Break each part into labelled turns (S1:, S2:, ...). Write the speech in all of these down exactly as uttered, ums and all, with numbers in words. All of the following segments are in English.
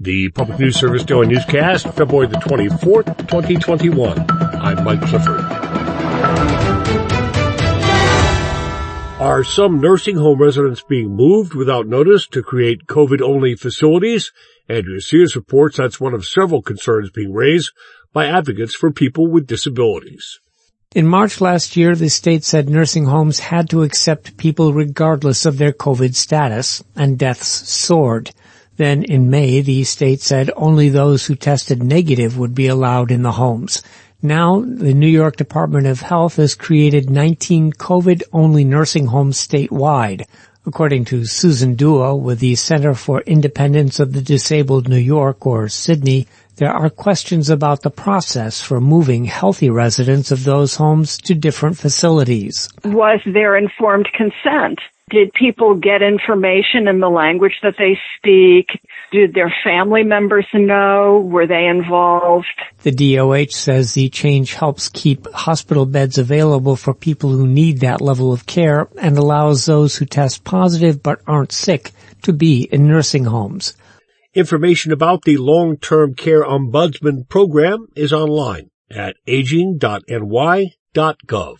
S1: The Public News Service Daily Newscast, February the twenty-fourth, twenty twenty-one. I'm Mike Clifford. Are some nursing home residents being moved without notice to create COVID-only facilities? Andrea Sears reports that's one of several concerns being raised by advocates for people with disabilities.
S2: In March last year, the state said nursing homes had to accept people regardless of their COVID status, and deaths soared. Then in May, the state said only those who tested negative would be allowed in the homes. Now, the New York Department of Health has created nineteen COVID-only nursing homes statewide. According to Susan Duo with the Center for Independence of the Disabled New York, or Sydney, there are questions about the process for moving healthy residents of those homes to different facilities.
S3: Was there informed consent? Did people get information in the language that they speak? Did their family members know? Were they involved?
S2: The D O H says the change helps keep hospital beds available for people who need that level of care and allows those who test positive but aren't sick to be in nursing homes.
S1: Information about the Long-Term Care Ombudsman program is online at aging dot n y dot gov.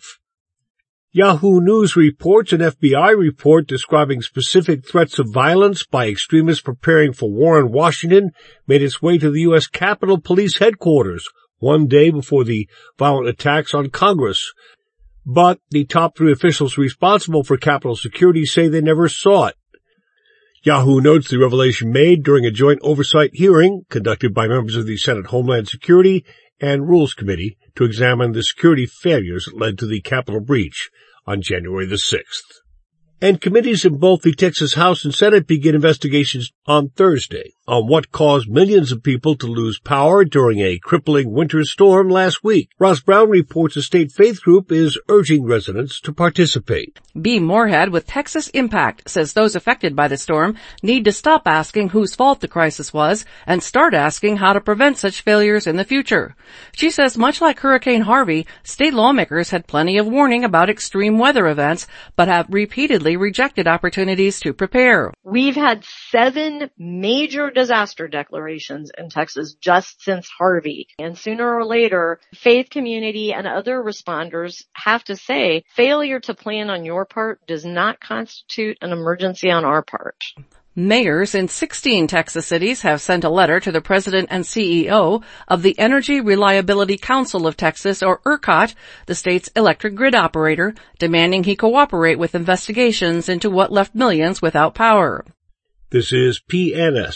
S1: Yahoo News reports an F B I report describing specific threats of violence by extremists preparing for war in Washington made its way to the U S Capitol Police headquarters one day before the violent attacks on Congress. But the top three officials responsible for Capitol security say they never saw it. Yahoo notes the revelation made during a joint oversight hearing conducted by members of the Senate Homeland Security and Rules Committee to examine the security failures that led to the Capitol breach on January the sixth. And committees in both the Texas House and Senate begin investigations on Thursday on what caused millions of people to lose power during a crippling winter storm last week. Ross Brown reports a state faith group is urging residents to participate.
S4: B. Moorhead with Texas Impact says those affected by the storm need to stop asking whose fault the crisis was and start asking how to prevent such failures in the future. She says much like Hurricane Harvey, state lawmakers had plenty of warning about extreme weather events, but have repeatedly rejected opportunities to prepare.
S5: We've had seven major disaster declarations in Texas just since Harvey. And sooner or later, faith community and other responders have to say failure to plan on your part does not constitute an emergency on our part.
S4: Mayors in sixteen Texas cities have sent a letter to the president and C E O of the Energy Reliability Council of Texas, or ERCOT, the state's electric grid operator, demanding he cooperate with investigations into what left millions without power.
S1: This is P N S.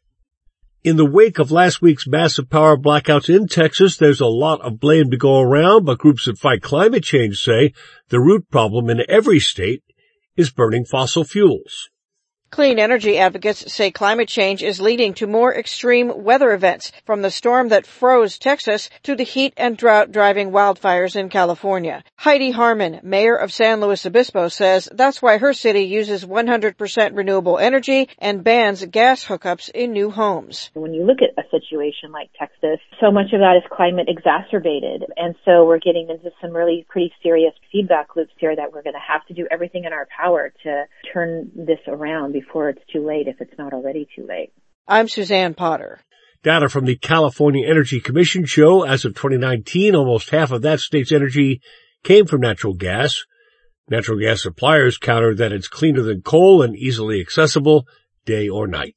S1: In the wake of last week's massive power blackouts in Texas, there's a lot of blame to go around, but groups that fight climate change say the root problem in every state is burning fossil fuels.
S6: Clean energy advocates say climate change is leading to more extreme weather events, from the storm that froze Texas to the heat and drought driving wildfires in California. Heidi Harmon, mayor of San Luis Obispo, says that's why her city uses one hundred percent renewable energy and bans gas hookups in new homes.
S7: When you look at a situation like Texas, so much of that is climate exacerbated. And so we're getting into some really pretty serious feedback loops here that we're going to have to do everything in our power to turn this around before it's too late, if it's not already too late.
S6: I'm Suzanne Potter.
S1: Data from the California Energy Commission show as of twenty nineteen, almost half of that state's energy came from natural gas. Natural gas suppliers counter that it's cleaner than coal and easily accessible day or night.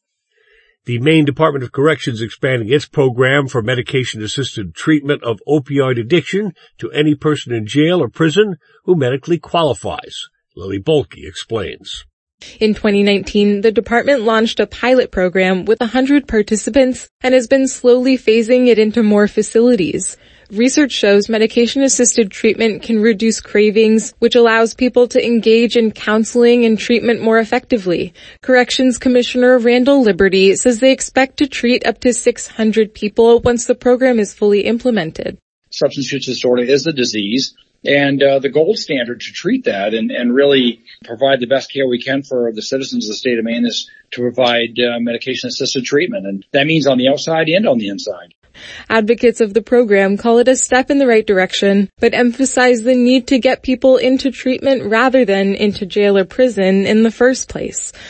S1: The Maine Department of Corrections expanding its program for medication-assisted treatment of opioid addiction to any person in jail or prison who medically qualifies. Lily Bolke explains.
S8: In twenty nineteen, the department launched a pilot program with one hundred participants and has been slowly phasing it into more facilities. Research shows medication-assisted treatment can reduce cravings, which allows people to engage in counseling and treatment more effectively. Corrections Commissioner Randall Liberty says they expect to treat up to six hundred people once the program is fully implemented.
S9: Substance use disorder is a disease, and uh, the gold standard to treat that and, and really provide the best care we can for the citizens of the state of Maine is to provide uh, medication-assisted treatment, and that means on the outside and on the inside.
S8: Advocates of the program call it a step in the right direction, but emphasize the need to get people into treatment rather than into jail or prison in the first place.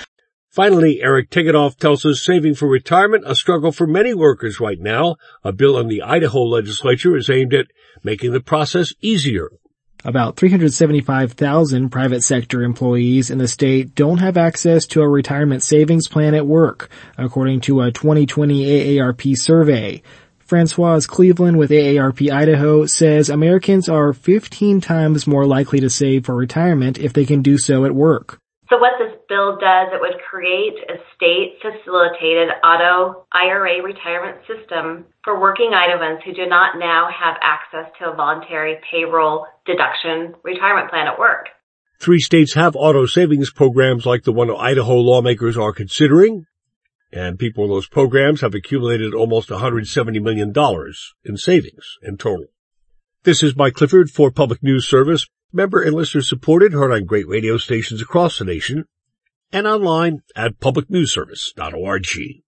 S1: Finally, Eric Tegetthoff tells us saving for retirement, a struggle for many workers right now. A bill in the Idaho legislature is aimed at making the process easier.
S10: About three hundred seventy-five thousand private sector employees in the state don't have access to a retirement savings plan at work, according to a twenty twenty A A R P survey. Francoise Cleveland with A A R P Idaho says Americans are fifteen times more likely to save for retirement if they can do so at work.
S11: So what this bill does, it would create a state-facilitated auto I R A retirement system for working Idahoans who do not now have access to a voluntary payroll deduction retirement plan at work.
S1: Three states have auto savings programs like the one Idaho lawmakers are considering, and people in those programs have accumulated almost one hundred seventy million dollars in savings in total. This is Mike Clifford for Public News Service. Member and listener supported, heard on great radio stations across the nation, and online at public news service dot org.